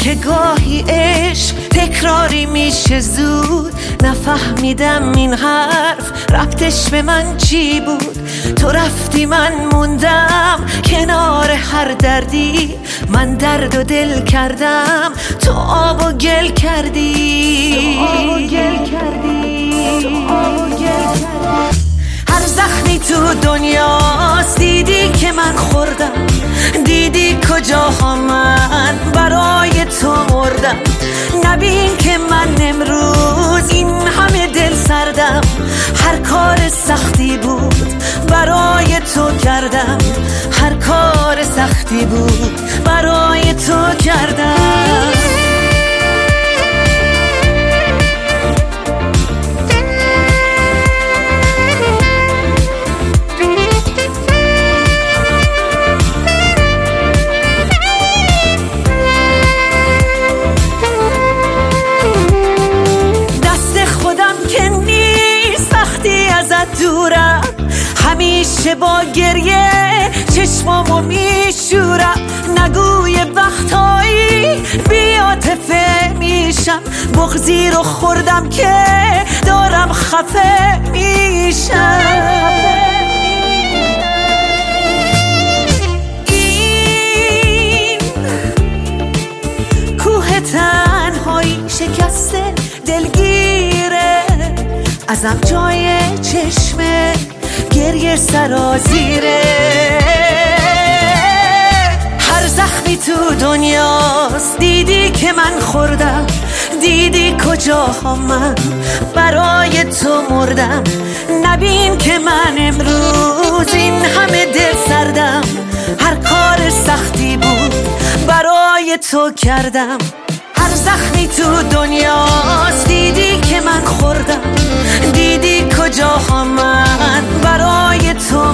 که گاهی عشق تکراری میشه زود. نفهمیدم این حرف ربطش به من چی بود. تو رفتی من موندم کنار هر دردی. من درد و دل کردم تو آب و گل کردی. هر زخمی تو دنیاست دیدی که من خوردم. دیدی کجاها من برای تو مردم. نبین که من امروز این همه دل سردم. هر کار سختی بود برای تو کردم. هر کار سختی بود برای تو کردم. دورم همیشه با گریه چشمامو میشورم. نگوی وقتایی بی‌عاطفه میشم. بغضی رو خوردم که دارم خفه میشم. این کوه تنهایی شکسته دلگیره. ازم جای چشم گریه سرازیره. هر زخمی تو دنیاست دیدی که من خوردم. دیدی کجاها من برای تو مردم. نبین که من امروز این همه دل سردم. هر کار سختی بود برای تو کردم. هر زخمی تو دنیاست دیدی که من خوردم. دیدی کجاها من برای تو